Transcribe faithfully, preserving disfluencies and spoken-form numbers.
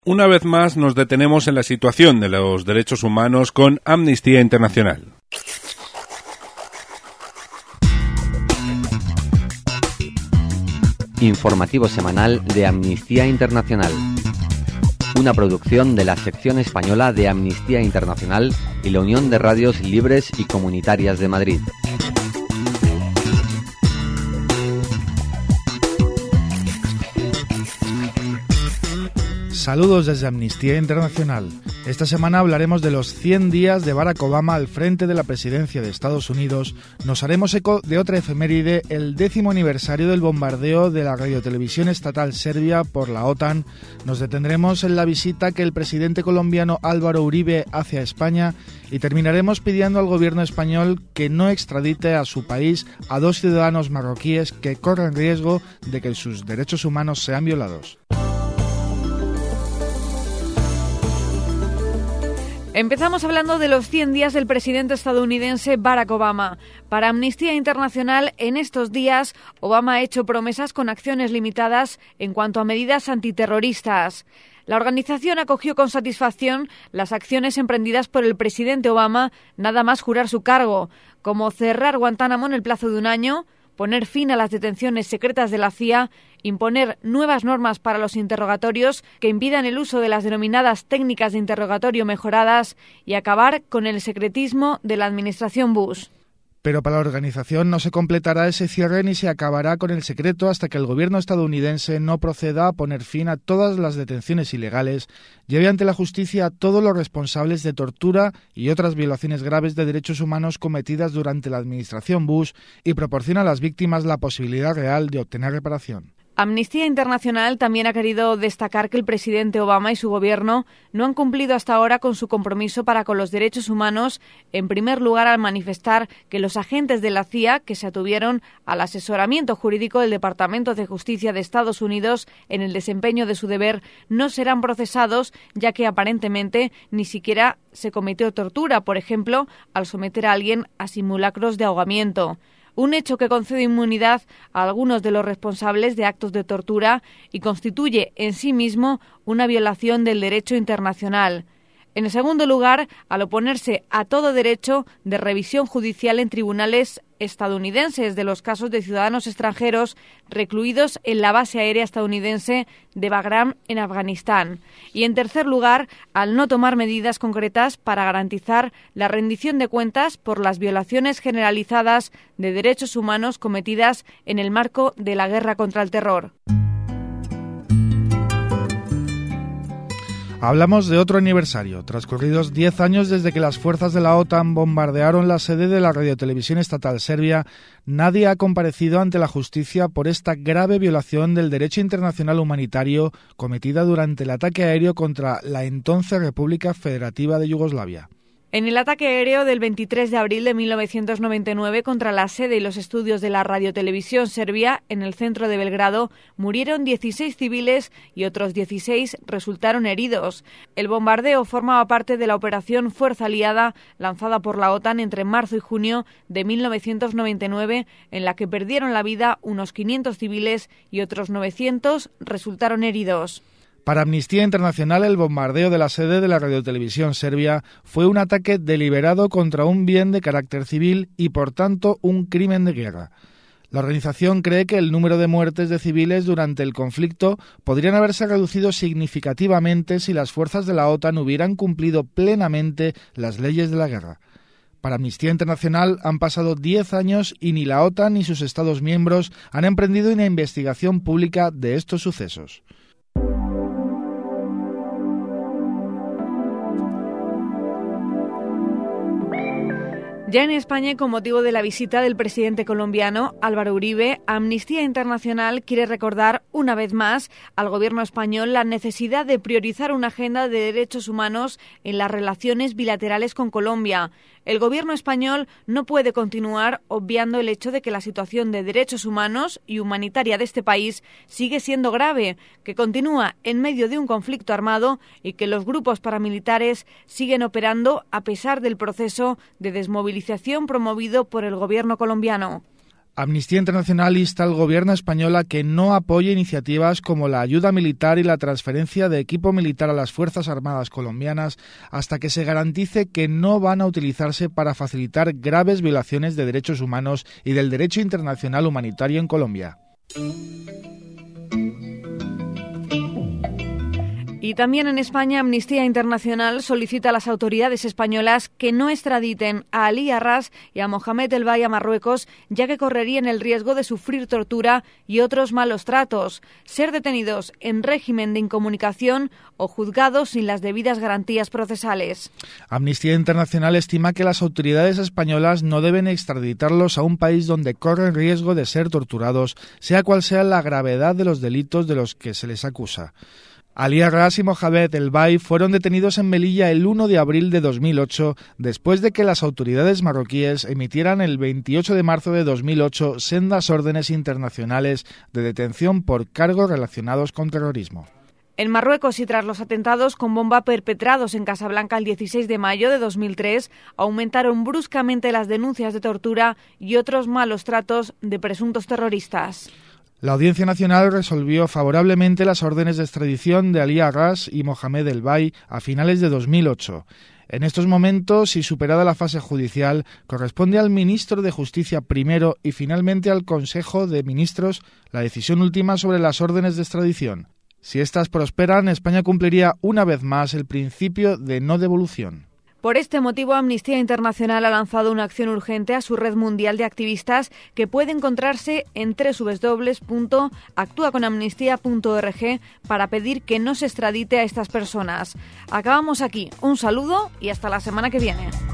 Una vez más nos detenemos en la situación de los derechos humanos con Amnistía Internacional. Informativo semanal de Amnistía Internacional. Una producción de la sección española de Amnistía Internacional y la Unión de Radios Libres y Comunitarias de Madrid. Saludos desde Amnistía Internacional. Esta semana hablaremos de los cien días de Barack Obama al frente de la presidencia de Estados Unidos. Nos haremos eco de otra efeméride, el décimo aniversario del bombardeo de la radiotelevisión estatal serbia por la OTAN. Nos detendremos en la visita que el presidente colombiano Álvaro Uribe hace a España y terminaremos pidiendo al gobierno español que no extradite a su país a dos ciudadanos marroquíes que corren riesgo de que sus derechos humanos sean violados. Empezamos hablando de los cien días del presidente estadounidense Barack Obama. Para Amnistía Internacional, en estos días, Obama ha hecho promesas con acciones limitadas en cuanto a medidas antiterroristas. La organización acogió con satisfacción las acciones emprendidas por el presidente Obama nada más jurar su cargo, como cerrar Guantánamo en el plazo de un año, poner fin a las detenciones secretas de la C I A, imponer nuevas normas para los interrogatorios que impidan el uso de las denominadas técnicas de interrogatorio mejoradas y acabar con el secretismo de la administración Bush. Pero para la organización no se completará ese cierre ni se acabará con el secreto hasta que el gobierno estadounidense no proceda a poner fin a todas las detenciones ilegales, lleve ante la justicia a todos los responsables de tortura y otras violaciones graves de derechos humanos cometidas durante la administración Bush y proporcione a las víctimas la posibilidad real de obtener reparación. Amnistía Internacional también ha querido destacar que el presidente Obama y su gobierno no han cumplido hasta ahora con su compromiso para con los derechos humanos, en primer lugar al manifestar que los agentes de la C I A que se atuvieron al asesoramiento jurídico del Departamento de Justicia de Estados Unidos en el desempeño de su deber no serán procesados, ya que aparentemente ni siquiera se cometió tortura, por ejemplo, al someter a alguien a simulacros de ahogamiento. Un hecho que concede inmunidad a algunos de los responsables de actos de tortura y constituye en sí mismo una violación del derecho internacional. En segundo lugar, al oponerse a todo derecho de revisión judicial en tribunales estadounidenses de los casos de ciudadanos extranjeros recluidos en la base aérea estadounidense de Bagram en Afganistán. Y en tercer lugar, al no tomar medidas concretas para garantizar la rendición de cuentas por las violaciones generalizadas de derechos humanos cometidas en el marco de la guerra contra el terror. Hablamos de otro aniversario, transcurridos diez años desde que las fuerzas de la OTAN bombardearon la sede de la radiotelevisión estatal serbia. Nadie ha comparecido ante la justicia por esta grave violación del derecho internacional humanitario cometida durante el ataque aéreo contra la entonces República Federativa de Yugoslavia. En el ataque aéreo del veintitrés de abril de mil novecientos noventa y nueve contra la sede y los estudios de la radiotelevisión serbia en el centro de Belgrado murieron dieciséis civiles y otros dieciséis resultaron heridos. El bombardeo formaba parte de la operación Fuerza Aliada lanzada por la OTAN entre marzo y junio de mil novecientos noventa y nueve, en la que perdieron la vida unos quinientos civiles y otros novecientos resultaron heridos. Para Amnistía Internacional, el bombardeo de la sede de la radiotelevisión serbia fue un ataque deliberado contra un bien de carácter civil y, por tanto, un crimen de guerra. La organización cree que el número de muertes de civiles durante el conflicto podrían haberse reducido significativamente si las fuerzas de la OTAN hubieran cumplido plenamente las leyes de la guerra. Para Amnistía Internacional han pasado diez años y ni la OTAN ni sus Estados miembros han emprendido una investigación pública de estos sucesos. Ya en España, con motivo de la visita del presidente colombiano Álvaro Uribe, Amnistía Internacional quiere recordar una vez más al gobierno español la necesidad de priorizar una agenda de derechos humanos en las relaciones bilaterales con Colombia. El gobierno español no puede continuar obviando el hecho de que la situación de derechos humanos y humanitaria de este país sigue siendo grave, que continúa en medio de un conflicto armado y que los grupos paramilitares siguen operando a pesar del proceso de desmovilización promovido por el gobierno colombiano. Amnistía Internacional insta al gobierno español a que no apoye iniciativas como la ayuda militar y la transferencia de equipo militar a las Fuerzas Armadas colombianas hasta que se garantice que no van a utilizarse para facilitar graves violaciones de derechos humanos y del derecho internacional humanitario en Colombia. Y también en España, Amnistía Internacional solicita a las autoridades españolas que no extraditen a Ali Arras y a Mohamed El Bay a Marruecos, ya que correrían el riesgo de sufrir tortura y otros malos tratos, ser detenidos en régimen de incomunicación o juzgados sin las debidas garantías procesales. Amnistía Internacional estima que las autoridades españolas no deben extraditarlos a un país donde corren riesgo de ser torturados, sea cual sea la gravedad de los delitos de los que se les acusa. Ali Arras y Mohamed El Bay fueron detenidos en Melilla el uno de abril de dos mil ocho, después de que las autoridades marroquíes emitieran el veintiocho de marzo de dos mil ocho sendas órdenes internacionales de detención por cargos relacionados con terrorismo. En Marruecos y tras los atentados con bomba perpetrados en Casablanca el dieciséis de mayo de dos mil tres, aumentaron bruscamente las denuncias de tortura y otros malos tratos de presuntos terroristas. La Audiencia Nacional resolvió favorablemente las órdenes de extradición de Ali Arras y Mohamed El Bay a finales de dos mil ocho. En estos momentos, y superada la fase judicial, corresponde al Ministro de Justicia primero y finalmente al Consejo de Ministros la decisión última sobre las órdenes de extradición. Si éstas prosperan, España cumpliría una vez más el principio de no devolución. Por este motivo, Amnistía Internacional ha lanzado una acción urgente a su red mundial de activistas que puede encontrarse en doble u doble u doble u punto actúa con amnistía punto org para pedir que no se extradite a estas personas. Acabamos aquí. Un saludo y hasta la semana que viene.